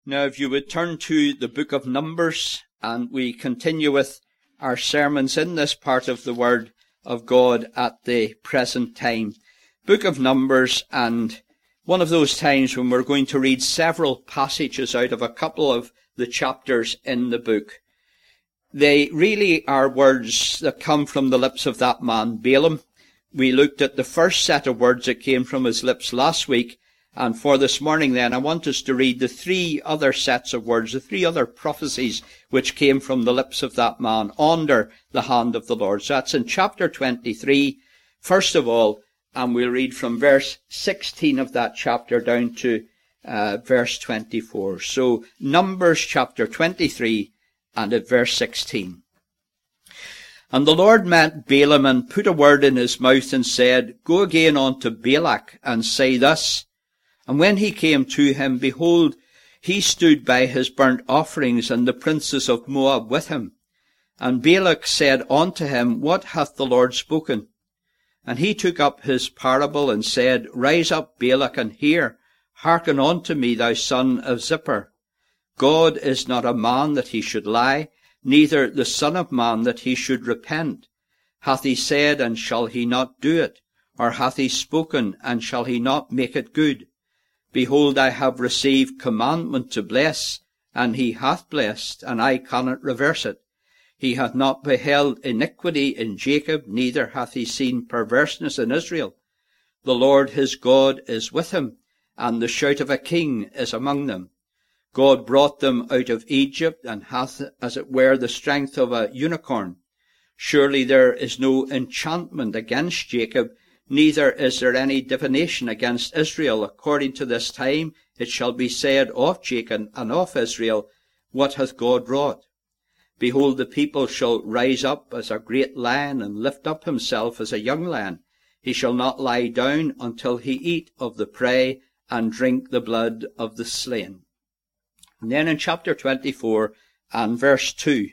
Now, if you would turn to the book of Numbers, and we continue with our sermons in this part of the Word of God at the present time. Book of Numbers, and one of those times when we're going to read several passages out of a couple of the chapters in the book. They really are words that come from the lips of that man, Balaam. We looked at the first set of words that came from his lips last week, and for this morning then, I want us to read the three other sets of words, the three other prophecies which came from the lips of that man under the hand of the Lord. So that's in chapter 23, first of all, and we'll read from verse 16 of that chapter down to verse 24. So Numbers chapter 23 and at verse 16. And the Lord met Balaam and put a word in his mouth and said, Go again unto Balak and say thus. And when he came to him, behold, he stood by his burnt offerings, and the princes of Moab with him. And Balak said unto him, What hath the Lord spoken? And he took up his parable, and said, Rise up, Balak, and hear. Hearken unto me, thou son of Zippor. God is not a man that he should lie, neither the Son of Man that he should repent. Hath he said, and shall he not do it? Or hath he spoken, and shall he not make it good? Behold, I have received commandment to bless, and he hath blessed, and I cannot reverse it. He hath not beheld iniquity in Jacob, neither hath he seen perverseness in Israel. The Lord his God is with him, and the shout of a king is among them. God brought them out of Egypt, and hath, as it were, the strength of a unicorn. Surely there is no enchantment against Jacob, neither is there any divination against Israel. According to this time it shall be said of Jacob and of Israel, What hath God wrought? Behold, the people shall rise up as a great lion, and lift up himself as a young lion. He shall not lie down until he eat of the prey, and drink the blood of the slain. And then in chapter 24 and verse 2,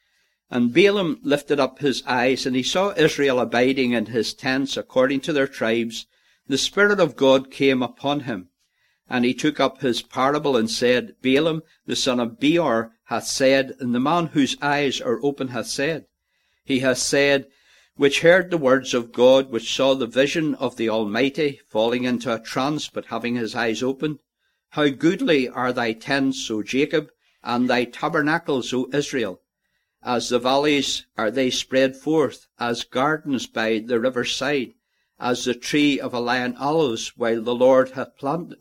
And Balaam lifted up his eyes, and he saw Israel abiding in his tents according to their tribes. The Spirit of God came upon him. And he took up his parable and said, Balaam, the son of Beor, hath said, and the man whose eyes are open hath said. He hath said, which heard the words of God, which saw the vision of the Almighty, falling into a trance, but having his eyes opened. How goodly are thy tents, O Jacob, and thy tabernacles, O Israel. As the valleys are they spread forth, as gardens by the river's side, as the tree of a lion aloes, which the Lord hath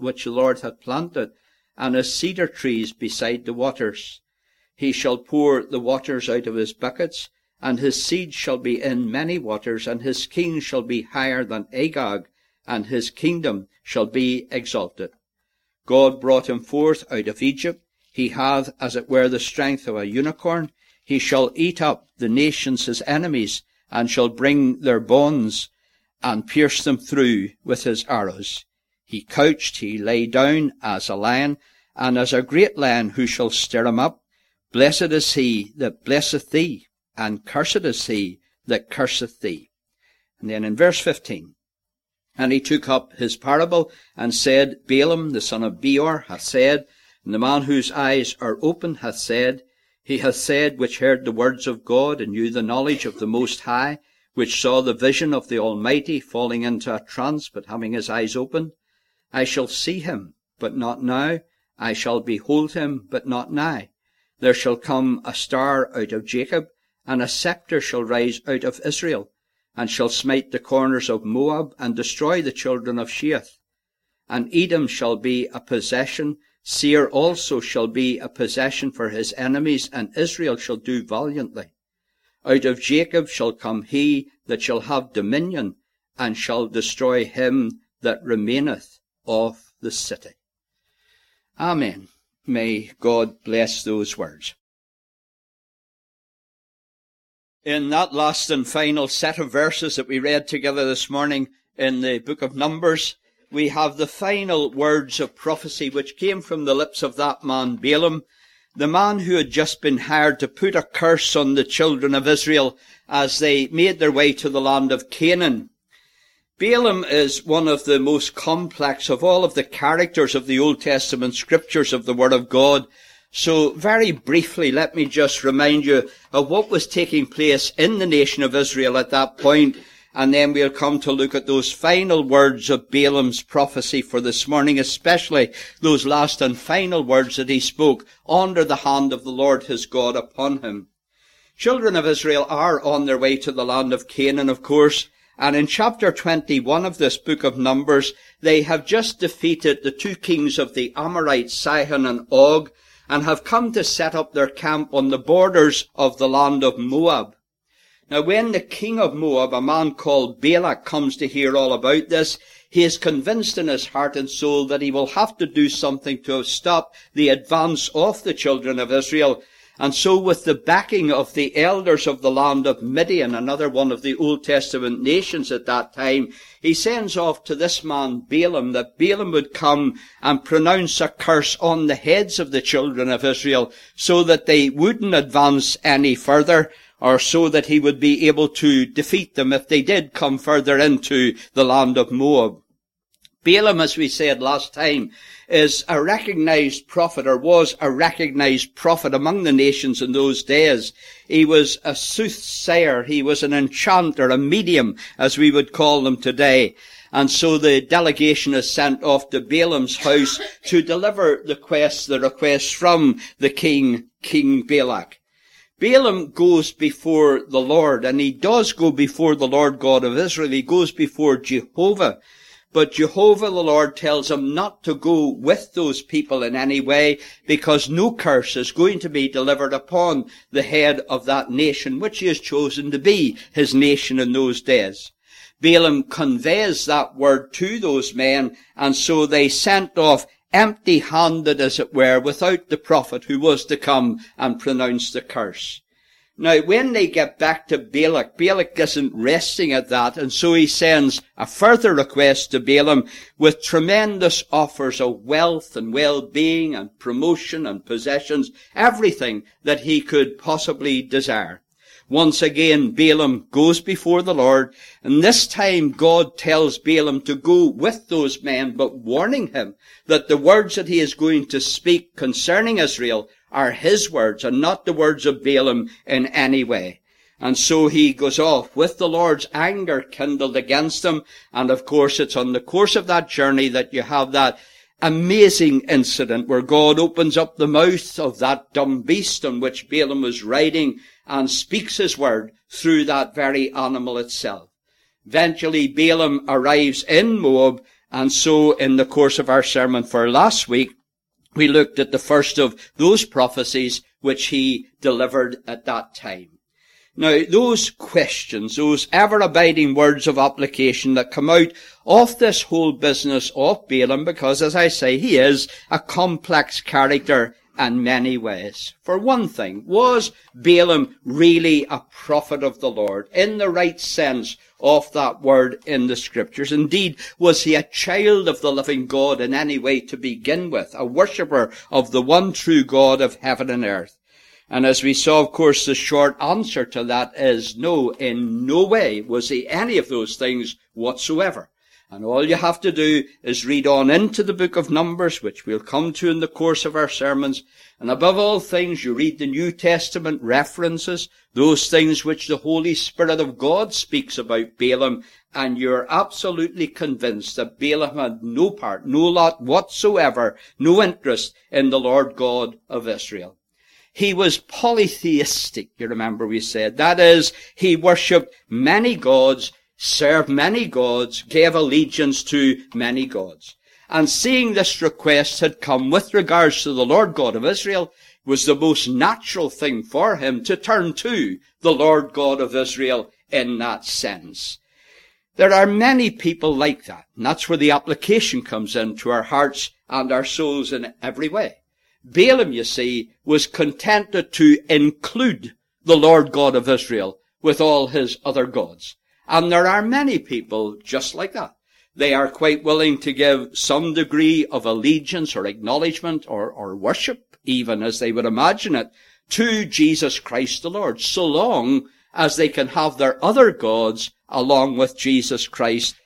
planted, and as cedar trees beside the waters. He shall pour the waters out of his buckets, and his seed shall be in many waters, and his king shall be higher than Agag, and his kingdom shall be exalted. God brought him forth out of Egypt. He hath, as it were, the strength of a unicorn. He shall eat up the nations his enemies, and shall bring their bonds, and pierce them through with his arrows. He couched, he lay down as a lion, and as a great lion, who shall stir him up? Blessed is he that blesseth thee, and cursed is he that curseth thee. And then in verse 15, And he took up his parable, and said, Balaam the son of Beor hath said, and the man whose eyes are open hath said, He hath said, which heard the words of God, and knew the knowledge of the Most High, which saw the vision of the Almighty, falling into a trance, but having his eyes opened. I shall see him, but not now. I shall behold him, but not nigh. There shall come a star out of Jacob, and a scepter shall rise out of Israel, and shall smite the corners of Moab, and destroy the children of Sheath. And Edom shall be a possession, Seir also shall be a possession for his enemies, and Israel shall do valiantly. Out of Jacob shall come he that shall have dominion, and shall destroy him that remaineth of the city. Amen. May God bless those words. In that last and final set of verses that we read together this morning in the book of Numbers, we have the final words of prophecy which came from the lips of that man Balaam, the man who had just been hired to put a curse on the children of Israel as they made their way to the land of Canaan. Balaam is one of the most complex of all of the characters of the Old Testament scriptures of the Word of God. So very briefly, let me just remind you of what was taking place in the nation of Israel at that point, and then we'll come to look at those final words of Balaam's prophecy for this morning, especially those last and final words that he spoke under the hand of the Lord his God upon him. Children of Israel are on their way to the land of Canaan, of course, and in chapter 21 of this book of Numbers, they have just defeated the two kings of the Amorites, Sihon and Og, and have come to set up their camp on the borders of the land of Moab. Now, when the king of Moab, a man called Balak, comes to hear all about this, he is convinced in his heart and soul that he will have to do something to stop the advance of the children of Israel. And so, with the backing of the elders of the land of Midian, another one of the Old Testament nations at that time, he sends off to this man Balaam, that Balaam would come and pronounce a curse on the heads of the children of Israel, so that they wouldn't advance any further, or so that he would be able to defeat them if they did come further into the land of Moab. Balaam, as we said last time, is a recognized prophet, or was a recognized prophet among the nations in those days. He was a soothsayer. He was an enchanter, a medium, as we would call them today. And so the delegation is sent off to Balaam's house to deliver the request from the king, King Balak. Balaam goes before the Lord, and he does go before the Lord God of Israel. He goes before Jehovah. But Jehovah the Lord tells him not to go with those people in any way, because no curse is going to be delivered upon the head of that nation, which he has chosen to be his nation in those days. Balaam conveys that word to those men, and so they sent off empty-handed, as it were, without the prophet who was to come and pronounce the curse. Now, when they get back to Balak, Balak isn't resting at that, and so he sends a further request to Balaam with tremendous offers of wealth and well-being and promotion and possessions, everything that he could possibly desire. Once again, Balaam goes before the Lord, and this time God tells Balaam to go with those men, but warning him that the words that he is going to speak concerning Israel are his words and not the words of Balaam in any way. And so he goes off with the Lord's anger kindled against him. And of course, it's on the course of that journey that you have that amazing incident where God opens up the mouth of that dumb beast on which Balaam was riding and speaks his word through that very animal itself. Eventually, Balaam arrives in Moab, and so in the course of our sermon for last week, we looked at the first of those prophecies which he delivered at that time. Now, those questions, those ever-abiding words of application that come out of this whole business of Balaam, because, as I say, he is a complex character in many ways. For one thing, was Balaam really a prophet of the Lord in the right sense of that word in the scriptures? Indeed, was he a child of the living God in any way to begin with, a worshipper of the one true God of heaven and earth? And as we saw, of course, the short answer to that is no, in no way was he any of those things whatsoever. And all you have to do is read on into the book of Numbers, which we'll come to in the course of our sermons. And above all things, you read the New Testament references, those things which the Holy Spirit of God speaks about Balaam, and you're absolutely convinced that Balaam had no part, no lot whatsoever, no interest in the Lord God of Israel. He was polytheistic, you remember we said. That is, he worshipped many gods, served many gods, gave allegiance to many gods. And seeing this request had come with regards to the Lord God of Israel, was the most natural thing for him to turn to the Lord God of Israel in that sense. There are many people like that, and that's where the application comes into our hearts and our souls in every way. Balaam, you see, was contented to include the Lord God of Israel with all his other gods. And there are many people just like that. They are quite willing to give some degree of allegiance or acknowledgement or worship, even as they would imagine it, to Jesus Christ the Lord, so long as they can have their other gods along with Jesus Christ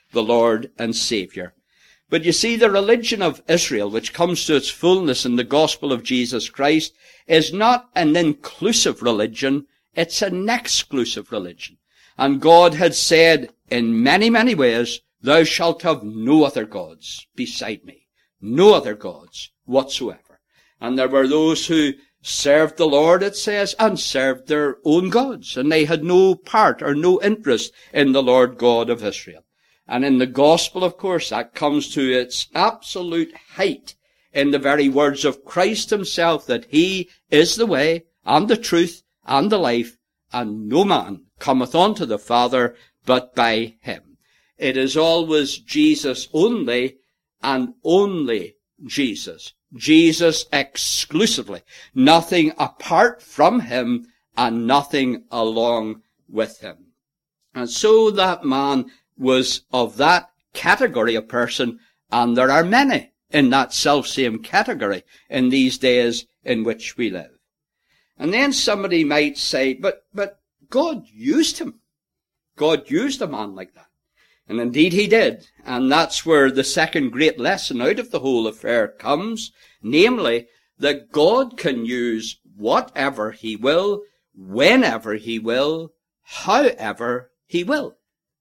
the Lord and Saviour. But you see, the religion of Israel, which comes to its fullness in the gospel of Jesus Christ, is not an inclusive religion, it's an exclusive religion. And God had said in many, many ways, thou shalt have no other gods beside me. No other gods whatsoever. And there were those who served the Lord, it says, and served their own gods. And they had no part or no interest in the Lord God of Israel. And in the gospel, of course, that comes to its absolute height in the very words of Christ himself, that he is the way and the truth and the life, and no man cometh unto the Father but by him. It is always Jesus only, and only Jesus. Jesus exclusively. Nothing apart from him, and nothing along with him. And so that man was of that category of person, and there are many in that self-same category in these days in which we live. And then somebody might say, but God used him. God used a man like that. And indeed he did. And that's where the second great lesson out of the whole affair comes, namely, that God can use whatever he will, whenever he will, however he will.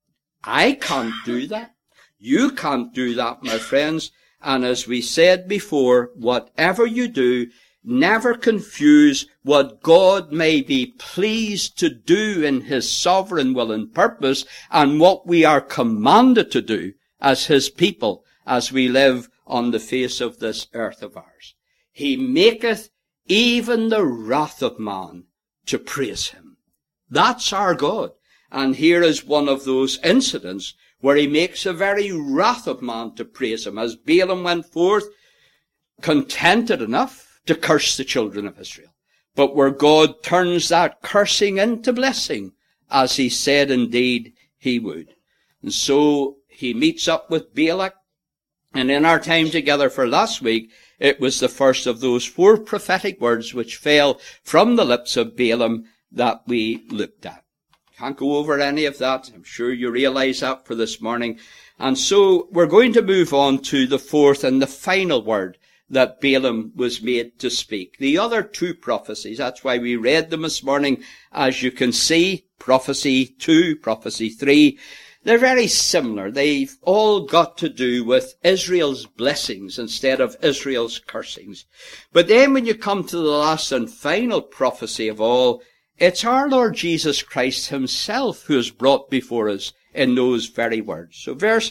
I can't do that. You can't do that, my friends. And as we said before, whatever you do, never confuse what God may be pleased to do in his sovereign will and purpose and what we are commanded to do as his people as we live on the face of this earth of ours. He maketh even the wrath of man to praise him. That's our God. And here is one of those incidents where he makes the very wrath of man to praise him, as Balaam went forth contented enough to curse the children of Israel, but where God turns that cursing into blessing, as he said indeed he would. And so he meets up with Balak, and in our time together for last week, it was the first of those 4 prophetic words which fell from the lips of Balaam that we looked at. Can't go over any of that. I'm sure you realize that for this morning. And so we're going to move on to the 4th and the final word that Balaam was made to speak. The other 2 prophecies, that's why we read them this morning. As you can see, prophecy 2, prophecy 3, they're very similar. They've all got to do with Israel's blessings instead of Israel's cursings. But then when you come to the last and final prophecy of all, it's our Lord Jesus Christ himself who is brought before us in those very words. So verse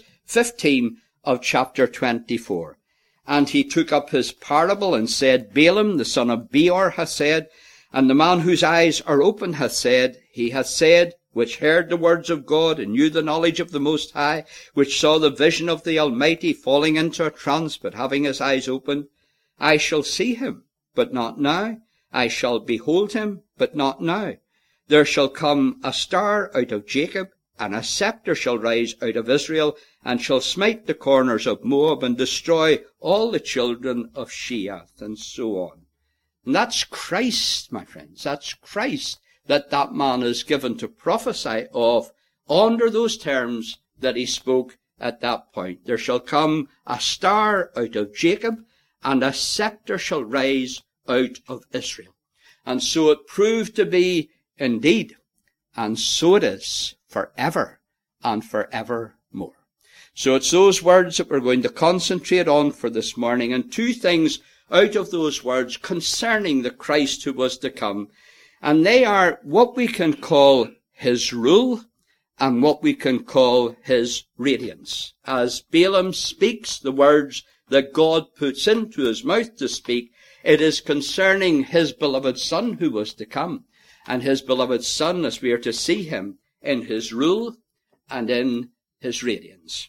15 of chapter 24. And he took up his parable and said, Balaam, the son of Beor, hath said, and the man whose eyes are open hath said, he hath said, which heard the words of God and knew the knowledge of the Most High, which saw the vision of the Almighty, falling into a trance, but having his eyes open, I shall see him, but not now. I shall behold him, but not now. There shall come a star out of Jacob, and a scepter shall rise out of Israel, and shall smite the corners of Moab, and destroy all the children of Sheath, and so on. And that's Christ, my friends. That's Christ that man is given to prophesy of under those terms that he spoke at that point. There shall come a star out of Jacob, and a scepter shall rise out of Israel. And so it proved to be indeed, and so it is forever and forevermore. So it's those words that we're going to concentrate on for this morning, and 2 things out of those words concerning the Christ who was to come. And they are what we can call his rule and what we can call his radiance. As Balaam speaks the words that God puts into his mouth to speak, it is concerning his beloved Son who was to come. And his beloved Son, as we are to see him in his rule and in his radiance.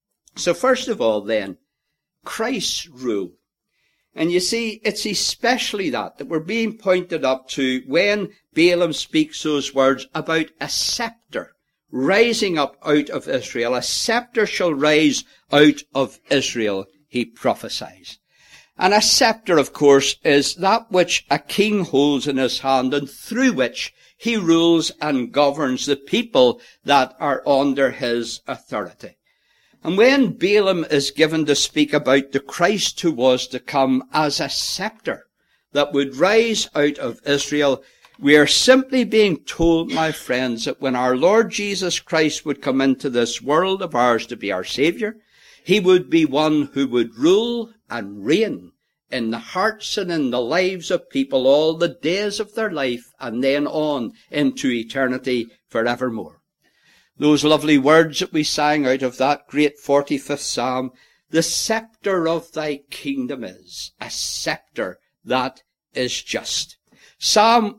So first of all then, Christ's rule. And you see, it's especially that we're being pointed up to when Balaam speaks those words about a scepter rising up out of Israel. A scepter shall rise out of Israel, he prophesies. And a scepter, of course, is that which a king holds in his hand and through which he rules and governs the people that are under his authority. And when Balaam is given to speak about the Christ who was to come as a scepter that would rise out of Israel, we are simply being told, my friends, that when our Lord Jesus Christ would come into this world of ours to be our Saviour, he would be one who would rule and reign in the hearts and in the lives of people all the days of their life, and then on into eternity forevermore. Those lovely words that we sang out of that great 45th Psalm, the scepter of thy kingdom is a scepter that is just. Psalm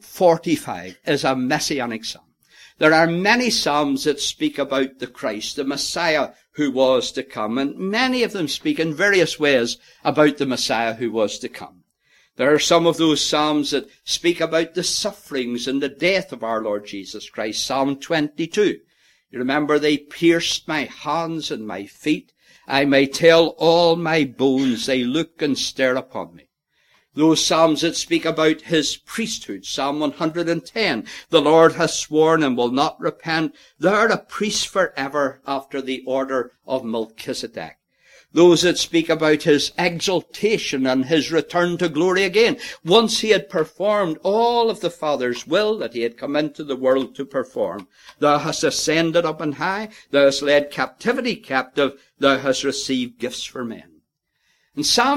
45 is a messianic psalm. There are many psalms that speak about the Christ, the Messiah who was to come, and many of them speak in various ways about the Messiah who was to come. There are some of those psalms that speak about the sufferings and the death of our Lord Jesus Christ. Psalm 22. You remember, they pierced my hands and my feet. I may tell all my bones, they look and stare upon me. Those psalms that speak about his priesthood. Psalm 110. The Lord has sworn and will not repent. Thou art a priest forever after the order of Melchizedek. Those that speak about his exaltation and his return to glory again, once he had performed all of the Father's will that he had come into the world to perform. Thou hast ascended up on high, thou hast led captivity captive, thou hast received gifts for men. And Psalm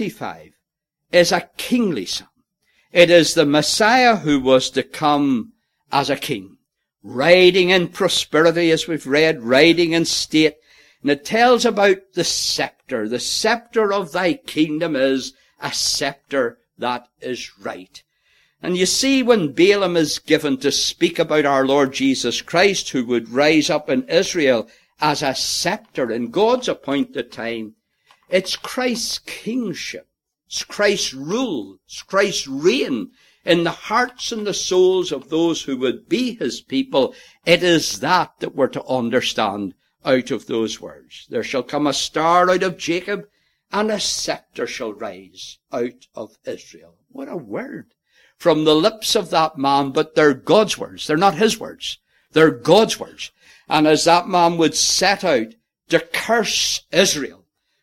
45 is a kingly psalm. It is the Messiah who was to come as a king, riding in prosperity, as we've read, riding in state. And it tells about the scepter. The scepter of thy kingdom is a scepter that is right. And you see, when Balaam is given to speak about our Lord Jesus Christ, who would rise up in Israel as a scepter in God's appointed time, it's Christ's kingship, it's Christ's rule, it's Christ's reign in the hearts and the souls of those who would be his people. It is that we're to understand out of those words. There shall come a star out of Jacob, and a scepter shall rise out of Israel. What a word from the lips of that man, but they're God's words. They're not his words. They're God's words. And as that man would set out to curse Israel,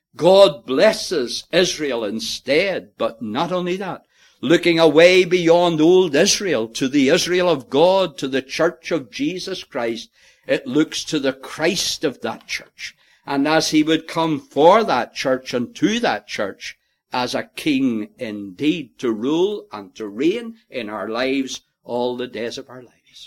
God blesses Israel instead. But not only that, looking away beyond old Israel to the Israel of God, to the church of Jesus Christ, it looks to the Christ of that church. And as he would come for that church and to that church as a king indeed, to rule and to reign in our lives all the days of our lives.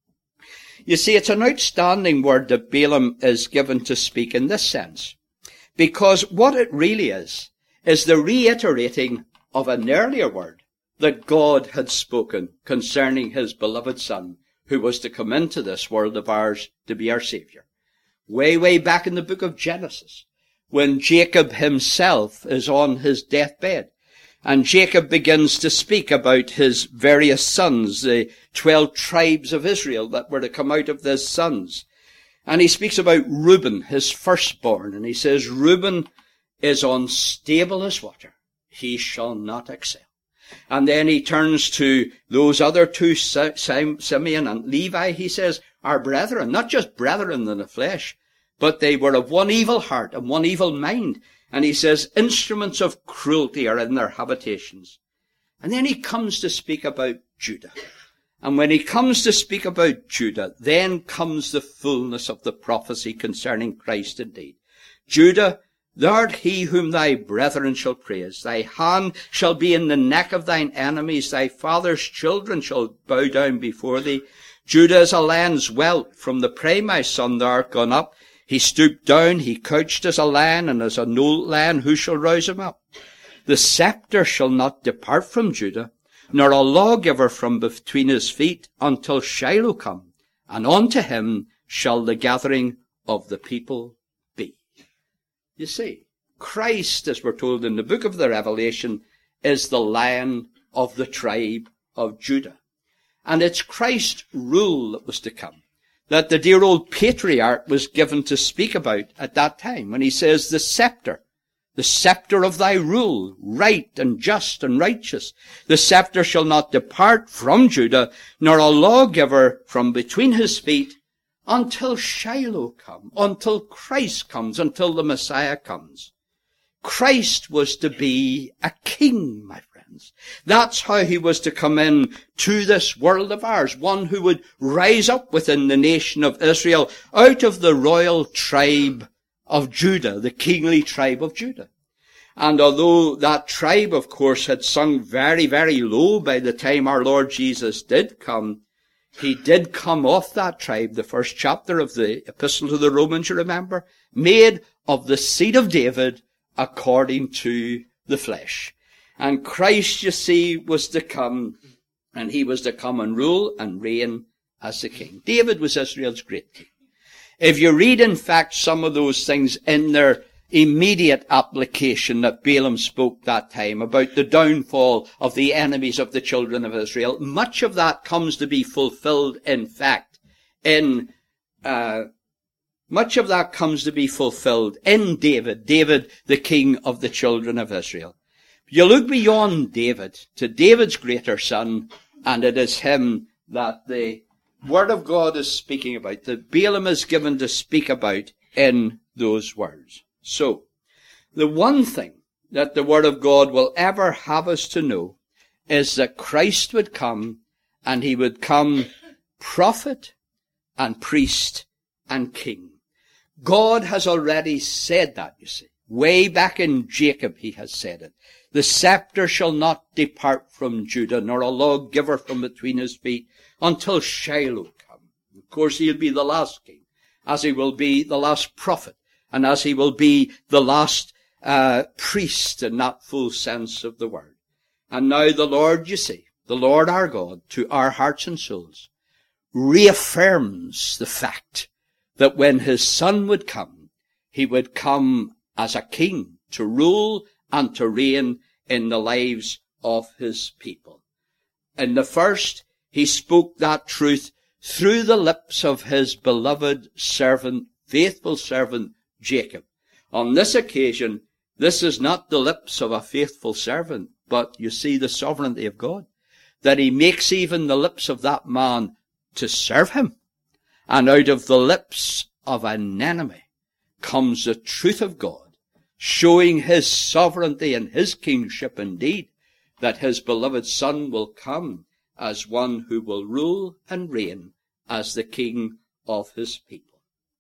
You see, it's an outstanding word that Balaam is given to speak in this sense, because what it really is the reiterating of an earlier word that God had spoken concerning his beloved Son, who was to come into this world of ours to be our Saviour. Way back in the book of Genesis, when Jacob himself is on his deathbed, and Jacob begins to speak about his various sons, the 12 tribes of Israel that were to come out of those sons. And he speaks about Reuben, his firstborn, and he says, Reuben is unstable as water. He shall not excel. And then he turns to those other two, Simeon and Levi, he says, are brethren, not just brethren in the flesh, but they were of one evil heart and one evil mind. And he says, instruments of cruelty are in their habitations. And then he comes to speak about Judah. And when he comes to speak about Judah, then comes the fullness of the prophecy concerning Christ indeed. Judah, thou art he whom thy brethren shall praise. Thy hand shall be in the neck of thine enemies. Thy father's children shall bow down before thee. Judah is a lion's whelp. From the prey, my son, thou art gone up. He stooped down, he couched as a lion, and as an old lion, who shall rouse him up? The scepter shall not depart from Judah, nor a lawgiver from between his feet, until Shiloh come, and unto him shall the gathering of the people be. You see, Christ, as we're told in the book of the Revelation, is the Lion of the tribe of Judah. And it's Christ's rule that was to come, that the dear old patriarch was given to speak about at that time, when he says, the scepter of thy rule, right and just and righteous. The scepter shall not depart from Judah, nor a lawgiver from between his feet, until Shiloh comes, until Christ comes, until the Messiah comes. Christ was to be a king, my friends. That's how he was to come in to this world of ours, one who would rise up within the nation of Israel out of the royal tribe of Judah, the kingly tribe of Judah. And although that tribe, of course, had sunk very, very low by the time our Lord Jesus did come, he did come off that tribe, the first chapter of the Epistle to the Romans, you remember, made of the seed of David according to the flesh. And Christ, you see, was to come, and he was to come and rule and reign as the king. David was Israel's great king. If you read, in fact, some of those things in their immediate application that Balaam spoke that time about the downfall of the enemies of the children of Israel, much of that comes to be fulfilled, in fact, much of that comes to be fulfilled in David, the king of the children of Israel. You look beyond David to David's greater son, and it is him that the Word of God is speaking about, that Balaam is given to speak about in those words. So, the one thing that the Word of God will ever have us to know is that Christ would come, and he would come prophet and priest and king. God has already said that, you see. Way back in Jacob he has said it. The scepter shall not depart from Judah, nor a lawgiver from between his feet, until Shiloh come. Of course, he'll be the last king, as he will be the last prophet, and as he will be the last priest in that full sense of the word. And now the Lord, you see, the Lord our God, to our hearts and souls, reaffirms the fact that when his Son would come, he would come as a king to rule and to reign in the lives of his people. In the first, he spoke that truth through the lips of his beloved servant, faithful servant, Jacob. On this occasion, this is not the lips of a faithful servant, but you see the sovereignty of God, that he makes even the lips of that man to serve him. And out of the lips of an enemy comes the truth of God, showing his sovereignty and his kingship indeed, that his beloved Son will come as one who will rule and reign as the king of his people.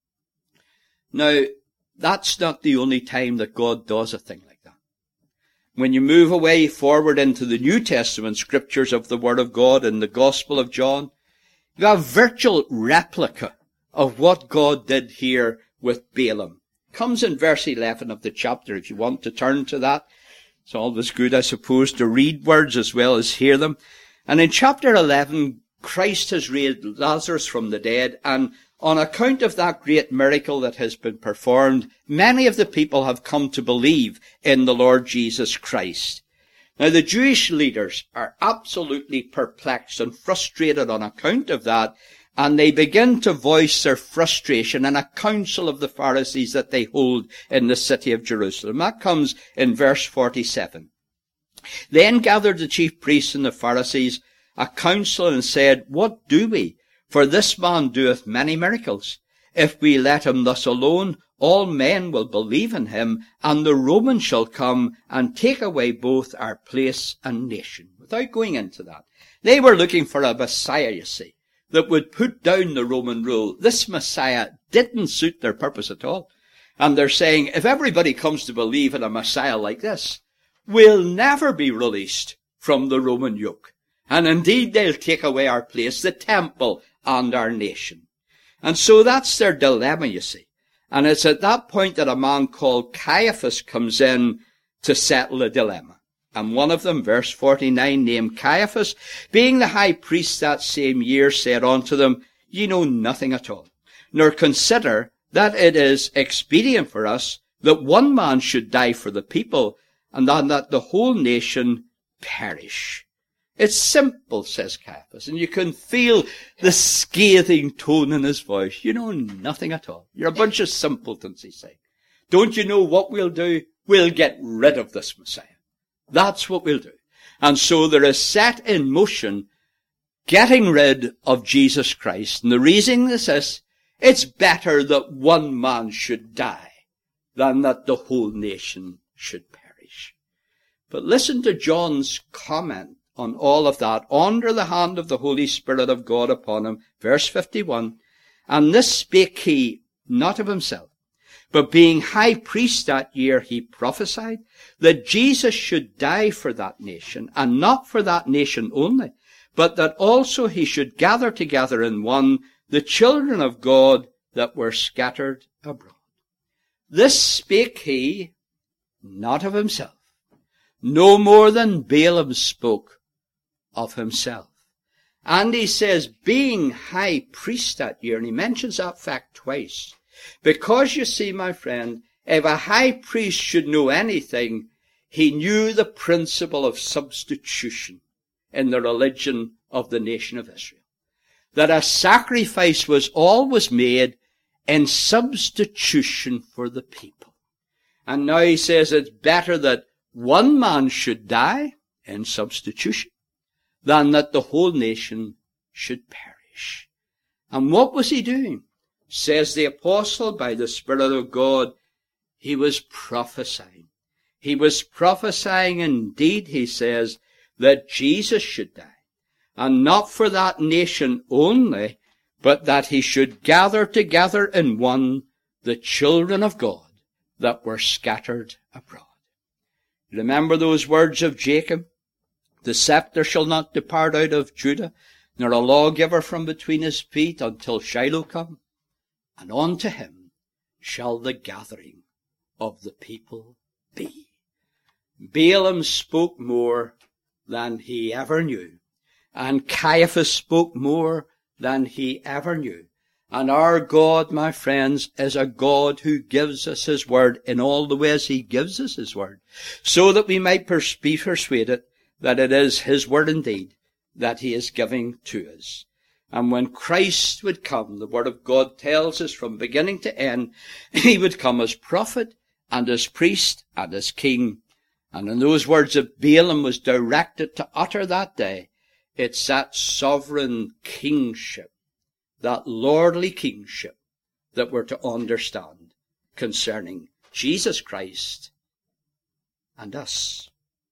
Now, that's not the only time that God does a thing like that. When you move away forward into the New Testament scriptures of the Word of God in the Gospel of John, you have a virtual replica of what God did here with Balaam. It comes in verse 11 of the chapter, if you want to turn to that. It's always good, I suppose, to read words as well as hear them. And in chapter 11, Christ has raised Lazarus from the dead, and on account of that great miracle that has been performed, many of the people have come to believe in the Lord Jesus Christ. Now, the Jewish leaders are absolutely perplexed and frustrated on account of that, and they begin to voice their frustration in a council of the Pharisees that they hold in the city of Jerusalem. That comes in verse 47. Then gathered the chief priests and the Pharisees a council and said, "What do we? For this man doeth many miracles. If we let him thus alone, all men will believe in him, and the Romans shall come and take away both our place and nation." Without going into that, they were looking for a Messiah, you see, that would put down the Roman rule. This Messiah didn't suit their purpose at all. And they're saying, if everybody comes to believe in a Messiah like this, we'll never be released from the Roman yoke. And indeed, they'll take away our place, the temple, and our nation. And so that's their dilemma, you see. And it's at that point that a man called Caiaphas comes in to settle the dilemma. And one of them, verse 49, named Caiaphas, being the high priest that same year, said unto them, "Ye know nothing at all, nor consider that it is expedient for us that one man should die for the people, and that the whole nation perish." It's simple, says Caiaphas, and you can feel the scathing tone in his voice. You know nothing at all. You're a bunch of simpletons, he's saying. Don't you know what we'll do? We'll get rid of this Messiah. That's what we'll do. And so there is set in motion getting rid of Jesus Christ. And the reason this It's better that one man should die than that the whole nation should perish. But listen to John's comment on all of that under the hand of the Holy Spirit of God upon him. Verse 51, and this spake he not of himself, but being high priest that year, he prophesied that Jesus should die for that nation, and not for that nation only, but that also he should gather together in one the children of God that were scattered abroad. This spake he not of himself, no more than Balaam spoke of himself. And he says, being high priest that year, and he mentions that fact twice, because you see, my friend, if a high priest should know anything, he knew the principle of substitution in the religion of the nation of Israel. That a sacrifice was always made in substitution for the people. And now he says it's better that one man should die in substitution than that the whole nation should perish. And what was he doing? Says the apostle, by the Spirit of God, he was prophesying. He was prophesying indeed, he says, that Jesus should die. And not for that nation only, but that he should gather together in one the children of God that were scattered abroad. Remember those words of Jacob? The scepter shall not depart out of Judah, nor a lawgiver from between his feet until Shiloh come. And unto him shall the gathering of the people be. Balaam spoke more than he ever knew. And Caiaphas spoke more than he ever knew. And our God, my friends, is a God who gives us his word in all the ways he gives us his word, so that we might be persuaded that it is his word indeed that he is giving to us. And when Christ would come, the word of God tells us from beginning to end, he would come as prophet and as priest and as king. And in those words of Balaam was directed to utter that day, it's that sovereign kingship, that lordly kingship that we're to understand concerning Jesus Christ and us.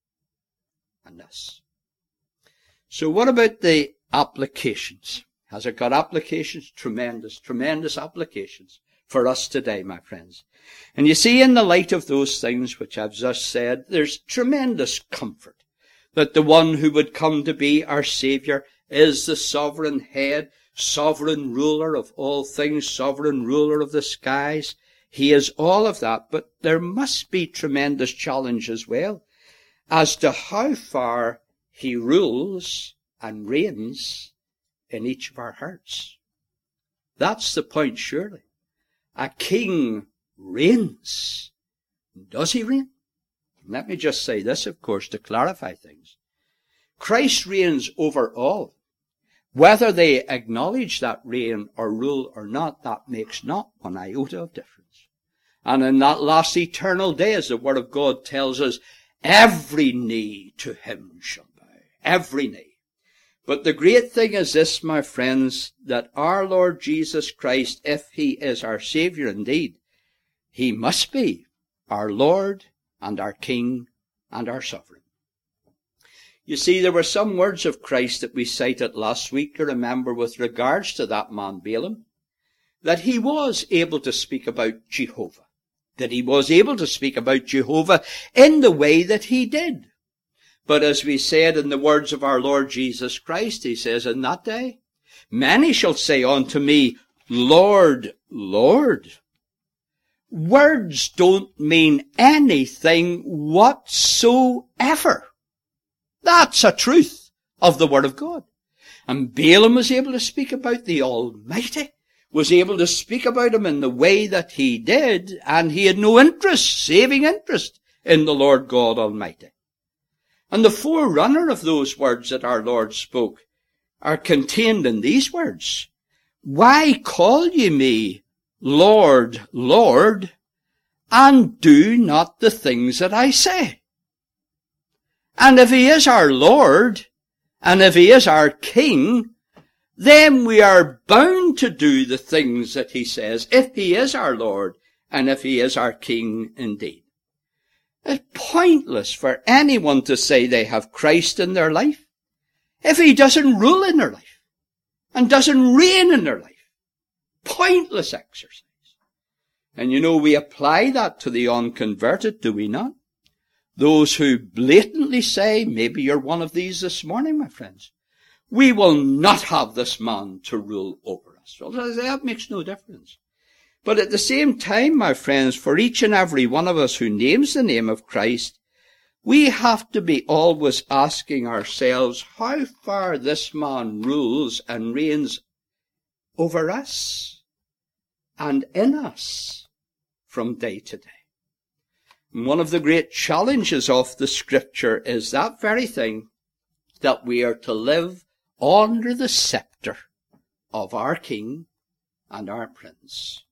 And us. So what about the applications? Has it got applications? Tremendous, tremendous applications for us today, my friends. And you see, in the light of those things which I've just said, there's tremendous comfort that the one who would come to be our Saviour is the sovereign head, sovereign ruler of all things, sovereign ruler of the skies. He is all of that, but there must be tremendous challenge as well as to how far he rules and reigns in each of our hearts. That's the point, surely. A king reigns. Does he reign? Let me just say this, of course, to clarify things. Christ reigns over all. Whether they acknowledge that reign or rule or not, that makes not one iota of difference. And in that last eternal day, as the Word of God tells us, every knee to him shall bow. Every knee. But the great thing is this, my friends, that our Lord Jesus Christ, if he is our Saviour indeed, he must be our Lord and our King and our Sovereign. You see, there were some words of Christ that we cited last week, to remember, with regards to that man Balaam, that he was able to speak about Jehovah, that he was able to speak about Jehovah in the way that he did. But as we said in the words of our Lord Jesus Christ, he says, in that day, many shall say unto me, Lord, Lord. Words don't mean anything whatsoever. That's a truth of the Word of God. And Balaam was able to speak about the Almighty, was able to speak about him in the way that he did, and he had no interest, saving interest, in the Lord God Almighty. And the forerunner of those words that our Lord spoke are contained in these words. Why call ye me Lord, Lord, and do not the things that I say? And if he is our Lord, and if he is our King, then we are bound to do the things that he says, if he is our Lord and if he is our King indeed. It's pointless for anyone to say they have Christ in their life if he doesn't rule in their life and doesn't reign in their life. Pointless exercise. And you know, we apply that to the unconverted, do we not? Those who blatantly say, maybe you're one of these this morning, my friends, we will not have this man to rule over us. Well, that makes no difference. But at the same time, my friends, for each and every one of us who names the name of Christ, we have to be always asking ourselves how far this man rules and reigns over us and in us from day to day. And one of the great challenges of the Scripture is that very thing, that we are to live under the scepter of our King and our Prince.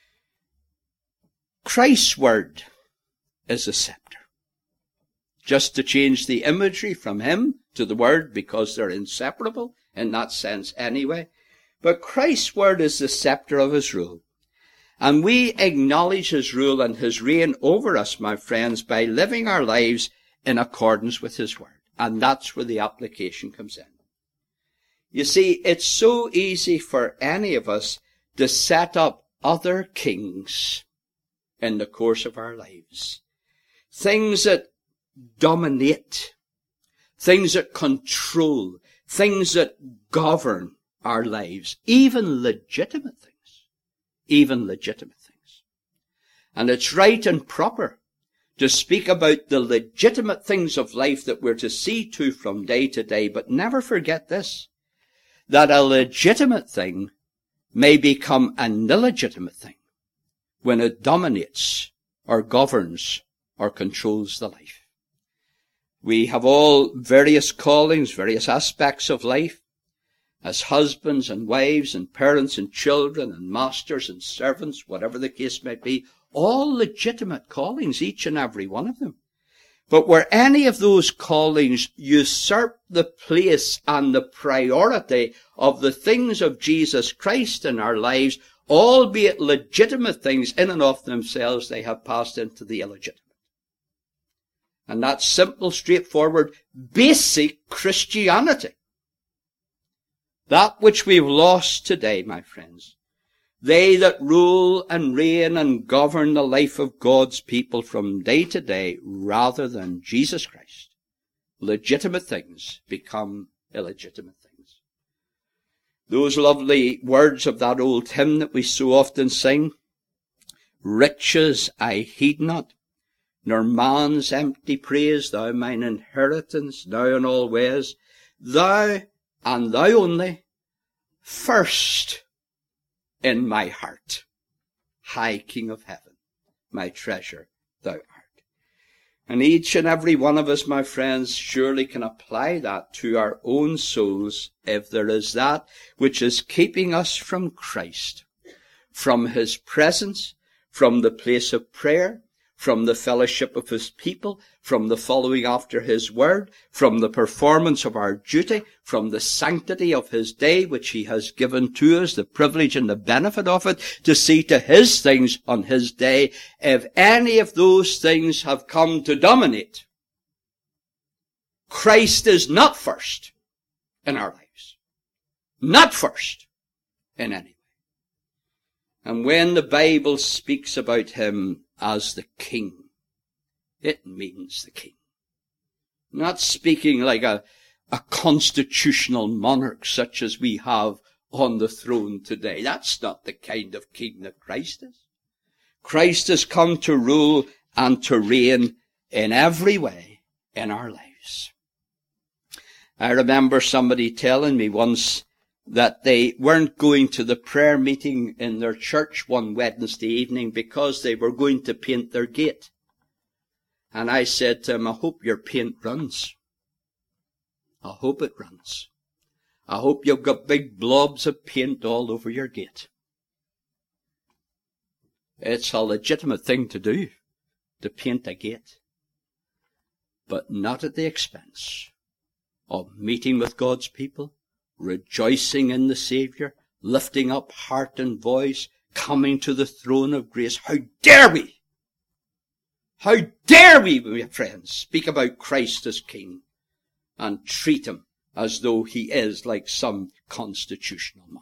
Christ's word is a scepter. Just to change the imagery from him to the word, because they're inseparable in that sense anyway. But Christ's word is the scepter of his rule. And we acknowledge his rule and his reign over us, my friends, by living our lives in accordance with his word. And that's where the application comes in. You see, it's so easy for any of us to set up other kings in the course of our lives. Things that dominate, things that control, things that govern our lives, even legitimate things. And it's right and proper to speak about the legitimate things of life that we're to see to from day to day, but never forget this, that a legitimate thing may become an illegitimate thing when it dominates or governs or controls the life. We have all various callings, various aspects of life, as husbands and wives and parents and children and masters and servants, whatever the case may be, all legitimate callings, each and every one of them. But where any of those callings usurp the place and the priority of the things of Jesus Christ in our lives, albeit legitimate things in and of themselves, they have passed into the illegitimate. And that's simple, straightforward, basic Christianity. That which we've lost today, my friends. They that rule and reign and govern the life of God's people from day to day, rather than Jesus Christ. Legitimate things become illegitimate things. Those lovely words of that old hymn that we so often sing, riches I heed not, nor man's empty praise, thou mine inheritance, now in all ways, thou and thou only, first in my heart, high King of heaven, my treasure thou art. And each and every one of us, my friends, surely can apply that to our own souls if there is that which is keeping us from Christ, from his presence, from the place of prayer, from the fellowship of his people, from the following after his word, from the performance of our duty, from the sanctity of his day, which he has given to us, the privilege and the benefit of it, to see to his things on his day. If any of those things have come to dominate, Christ is not first in our lives. Not first in any way. And when the Bible speaks about him as the King, it means the King. Not speaking like a constitutional monarch such as we have on the throne today. That's not the kind of king that Christ is. Christ has come to rule and to reign in every way in our lives. I remember somebody telling me once that they weren't going to the prayer meeting in their church one Wednesday evening because they were going to paint their gate. And I said to him, I hope your paint runs. I hope it runs. I hope you've got big blobs of paint all over your gate. It's a legitimate thing to do, to paint a gate. But not at the expense of meeting with God's people, rejoicing in the Saviour, lifting up heart and voice, coming to the throne of grace. How dare we? How dare we, my friends, speak about Christ as King and treat him as though he is like some constitutional monarch.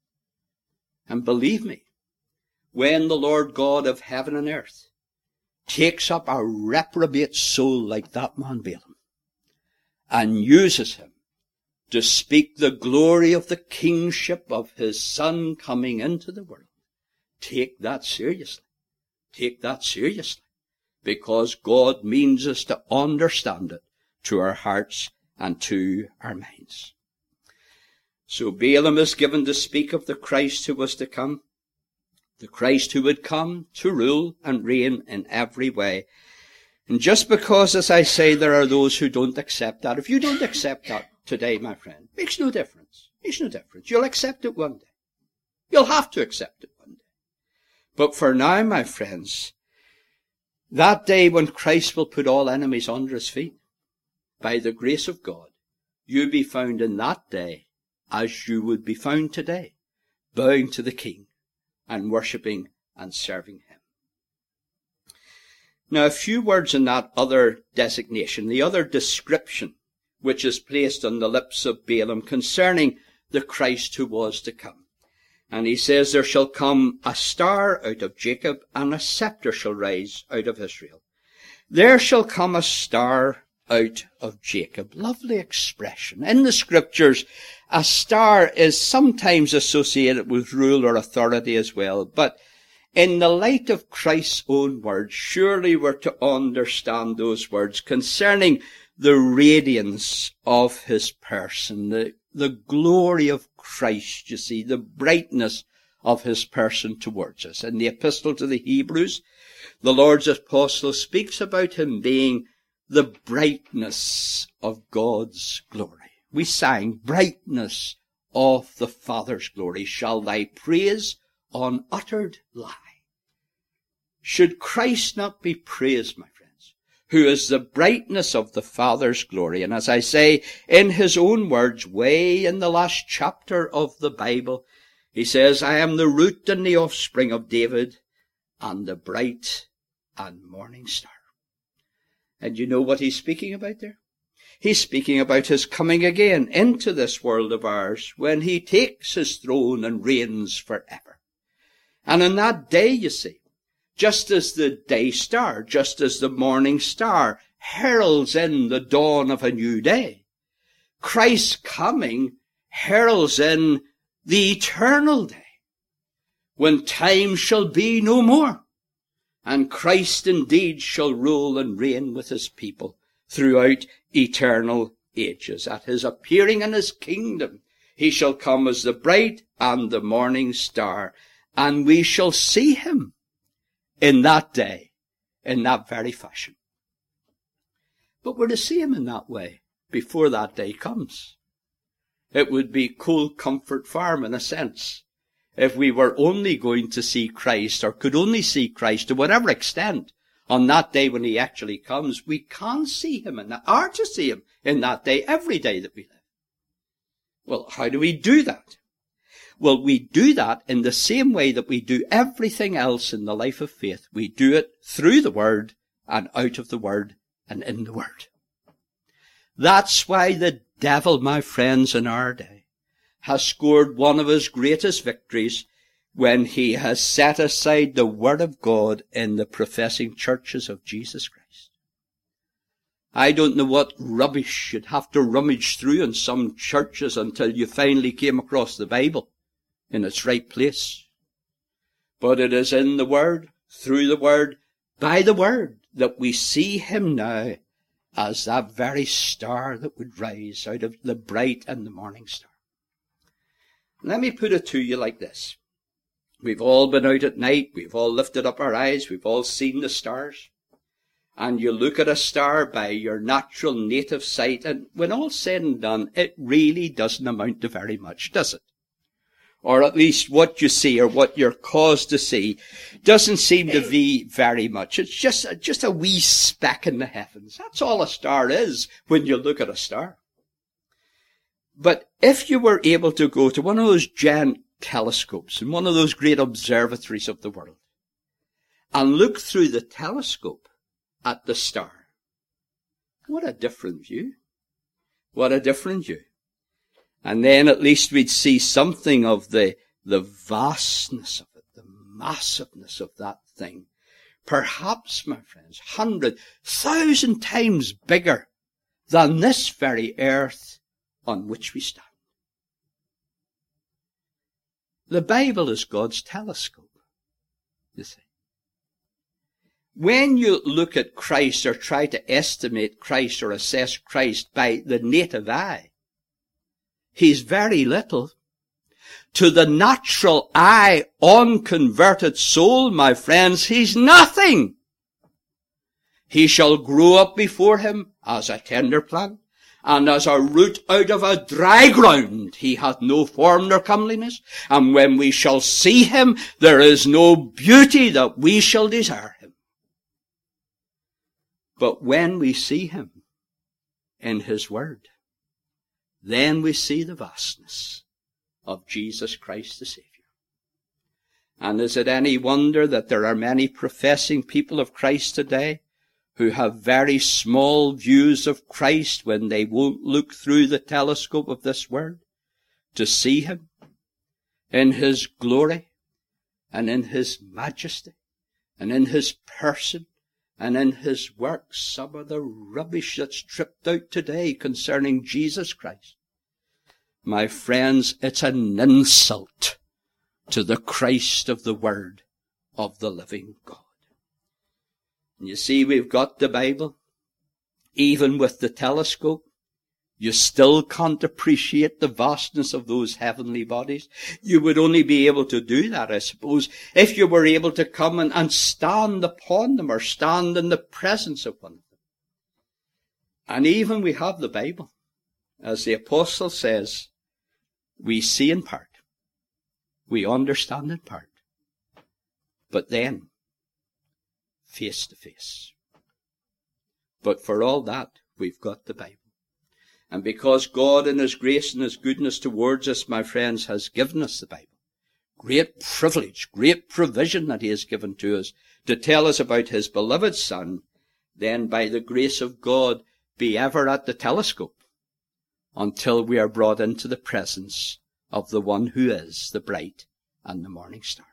And believe me, when the Lord God of heaven and earth takes up a reprobate soul like that man Balaam and uses him to speak the glory of the kingship of his Son coming into the world, take that seriously. Take that seriously. Because God means us to understand it to our hearts and to our minds. So Balaam is given to speak of the Christ who was to come, the Christ who would come to rule and reign in every way. And just because, as I say, there are those who don't accept that, if you don't accept that today, my friend, makes no difference. Makes no difference. You'll accept it one day. You'll have to accept it one day. But for now, my friends, that day when Christ will put all enemies under his feet, by the grace of God, you be found in that day as you would be found today, bowing to the King and worshipping and serving him. Now, a few words in that other designation, the other description which is placed on the lips of Balaam concerning the Christ who was to come. And he says, there shall come a star out of Jacob, and a scepter shall rise out of Israel. There shall come a star out of Jacob. Lovely expression. In the scriptures, a star is sometimes associated with rule or authority as well. But in the light of Christ's own words, surely we're to understand those words concerning the radiance of his person, the glory of Christ, you see, the brightness of his person towards us. In the epistle to the Hebrews, the Lord's apostle speaks about him being the brightness of God's glory. We sang, brightness of the Father's glory shall thy praise unuttered lie. Should Christ not be praised, my friends, who is the brightness of the Father's glory? And as I say, in his own words, way in the last chapter of the Bible, he says, I am the root and the offspring of David and the bright and morning star. And you know what he's speaking about there? He's speaking about his coming again into this world of ours when he takes his throne and reigns forever. And on that day, you see, just as the day star, just as the morning star heralds in the dawn of a new day, Christ's coming heralds in the eternal day, when time shall be no more, and Christ indeed shall rule and reign with his people throughout eternal ages. At his appearing in his kingdom, he shall come as the bright and the morning star, and we shall see him in that day, in that very fashion. But we're to see him in that way before that day comes. It would be cold comfort farm in a sense if we were only going to see Christ, or could only see Christ to whatever extent on that day when he actually comes. We can see him and are to see him in that day, every day that we live. Well, how do we do that? Well, we do that in the same way that we do everything else in the life of faith. We do it through the Word and out of the Word and in the Word. That's why the devil, my friends, in our day has scored one of his greatest victories when he has set aside the Word of God in the professing churches of Jesus Christ. I don't know what rubbish you'd have to rummage through in some churches until you finally came across the Bible in its right place. But it is in the Word, through the Word, by the Word, that we see him now as that very star that would rise out of the bright and the morning star. Let me put it to you like this. We've all been out at night, we've all lifted up our eyes, we've all seen the stars. And you look at a star by your natural native sight, and when all's said and done, it really doesn't amount to very much, does it? Or at least what you see, or what you're caused to see, doesn't seem to be very much. It's just a wee speck in the heavens. That's all a star is when you look at a star. But if you were able to go to one of those giant telescopes in one of those great observatories of the world and look through the telescope at the star, what a different view. What a different view. And then at least we'd see something of the vastness of it, the massiveness of that thing. Perhaps, my friends, 100,000 times bigger than this very earth on which we stand. The Bible is God's telescope, you see. When you look at Christ or try to estimate Christ or assess Christ by the native eye, he's very little. To the natural eye, unconverted soul, my friends, he's nothing. He shall grow up before him as a tender plant, and as a root out of a dry ground. He hath no form nor comeliness, and when we shall see him, there is no beauty that we shall desire him. But when we see him in his word, then we see the vastness of Jesus Christ the Saviour. And is it any wonder that there are many professing people of Christ today who have very small views of Christ when they won't look through the telescope of this word to see him in his glory and in his majesty and in his person and in his works? Some of the rubbish that's tripped out today concerning Jesus Christ. My friends, it's an insult to the Christ of the Word of the living God. And you see, we've got the Bible. Even with the telescope, you still can't appreciate the vastness of those heavenly bodies. You would only be able to do that, I suppose, if you were able to come and stand upon them or stand in the presence of one of them. And even we have the Bible. As the apostle says, we see in part. We understand in part. But then, face to face. But for all that, we've got the Bible. And because God in his grace and his goodness towards us, my friends, has given us the Bible, great privilege, great provision that he has given to us to tell us about his beloved Son, then by the grace of God, be ever at the telescope until we are brought into the presence of the one who is the bright and the morning star.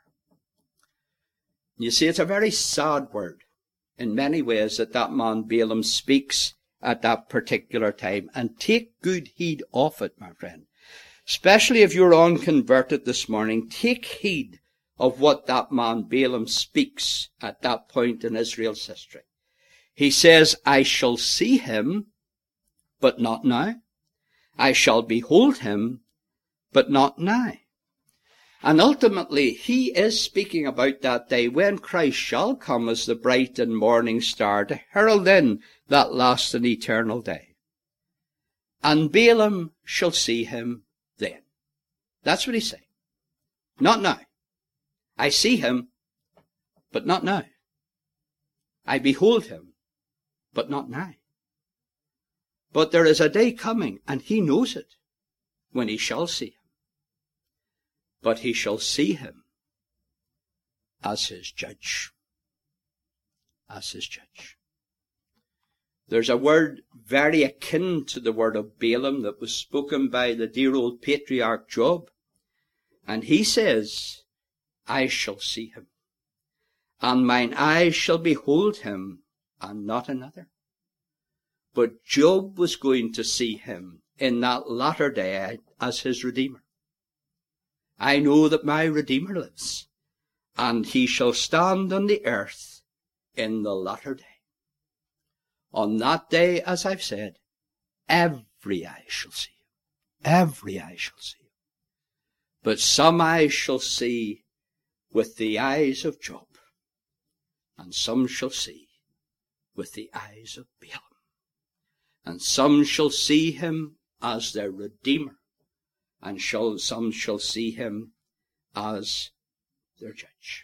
You see, it's a very sad word in many ways that man Balaam speaks at that particular time. And take good heed of it, my friend. Especially if you're unconverted this morning, take heed of what that man Balaam speaks at that point in Israel's history. He says, I shall see him, but not now. I shall behold him, but not now. And ultimately, he is speaking about that day when Christ shall come as the bright and morning star to herald in that last and eternal day. And Balaam shall see him then. That's what he's saying. Not now. I see him, but not now. I behold him, but not now. But there is a day coming, and he knows it, when he shall see him. But he shall see him as his judge. As his judge. There's a word very akin to the word of Balaam that was spoken by the dear old patriarch Job. And he says, I shall see him, and mine eyes shall behold him, and not another. But Job was going to see him in that latter day as his Redeemer. I know that my Redeemer lives, and he shall stand on the earth in the latter day. On that day, as I've said, every eye shall see him. Every eye shall see him. But some eyes shall see with the eyes of Job, and some shall see with the eyes of Balaam. And some shall see him as their Redeemer, and some shall see him as their judge.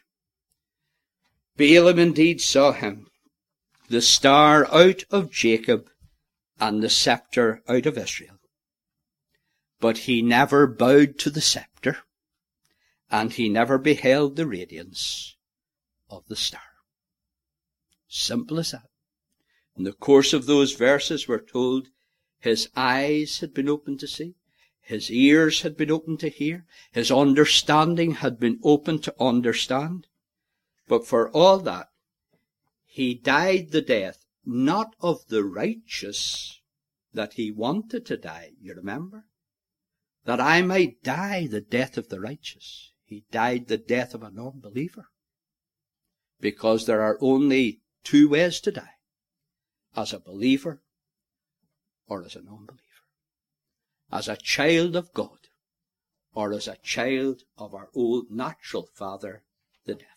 Balaam indeed saw him, the star out of Jacob and the scepter out of Israel. but he never bowed to the scepter, and he never beheld the radiance of the star. Simple as that. In the course of those verses we're told his eyes had been opened to see, his ears had been opened to hear, his understanding had been opened to understand. But for all that, he died the death, not of the righteous that he wanted to die, you remember? That I might die the death of the righteous. He died the death of a non-believer. Because there are only two ways to die. As a believer or as a non-believer. As a child of God or as a child of our old natural father, the devil.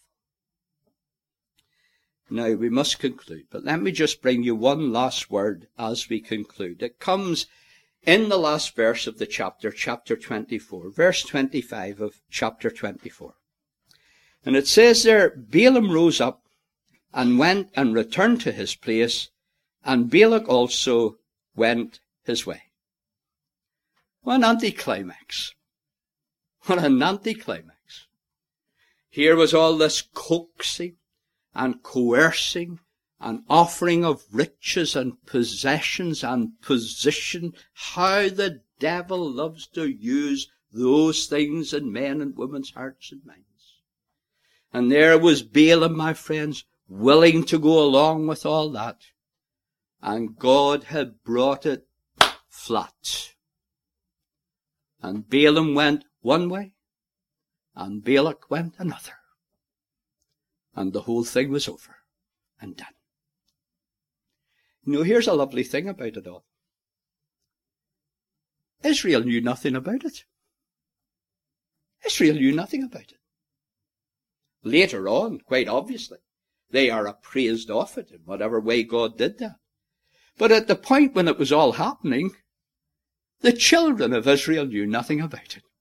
Now we must conclude, but let me just bring you one last word as we conclude. It comes in the last verse of the chapter 24, verse 25 of chapter 24. And it says there, Balaam rose up and went and returned to his place, and Balak also went his way. What an anticlimax. What an anticlimax. Here was all this coaxing and coercing and offering of riches and possessions and position. How the devil loves to use those things in men and women's hearts and minds. And there was Balaam, my friends, willing to go along with all that. And God had brought it flat. And Balaam went one way, and Balak went another. And the whole thing was over and done. You know, here's a lovely thing about it all. Israel knew nothing about it. Israel knew nothing about it. Later on, quite obviously, they are appraised of it in whatever way God did that. But at the point when it was all happening, the children of Israel knew nothing about it.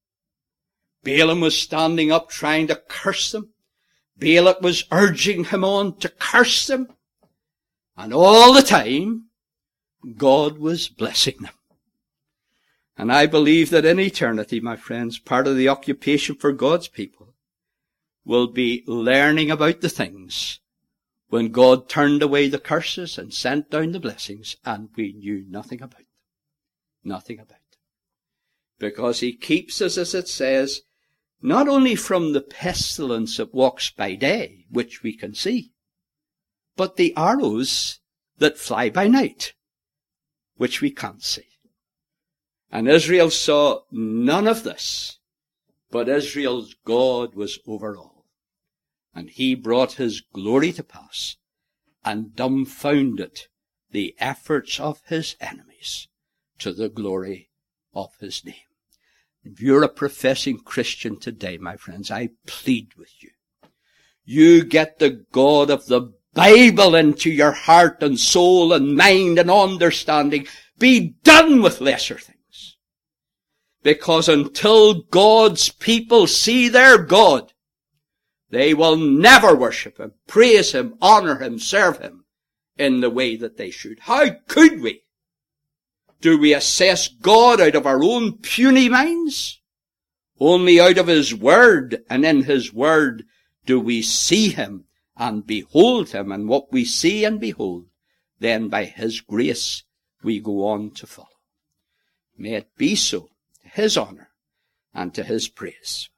Balaam was standing up trying to curse them. Balak was urging him on to curse them. And all the time, God was blessing them. And I believe that in eternity, my friends, part of the occupation for God's people will be learning about the things when God turned away the curses and sent down the blessings, and we knew nothing about them. Nothing about them. Because he keeps us, as it says, not only from the pestilence that walks by day, which we can see, but the arrows that fly by night, which we can't see. And Israel saw none of this, but Israel's God was over all. And he brought his glory to pass and dumbfounded the efforts of his enemies to the glory of his name. If you're a professing Christian today, my friends, I plead with you. You get the God of the Bible into your heart and soul and mind and understanding. Be done with lesser things. Because until God's people see their God, they will never worship him, praise him, honor him, serve him in the way that they should. How could we? Do we assess God out of our own puny minds? Only out of his word, and in his word do we see him and behold him, and what we see and behold, then by his grace we go on to follow. May it be so, to his honor and to his praise.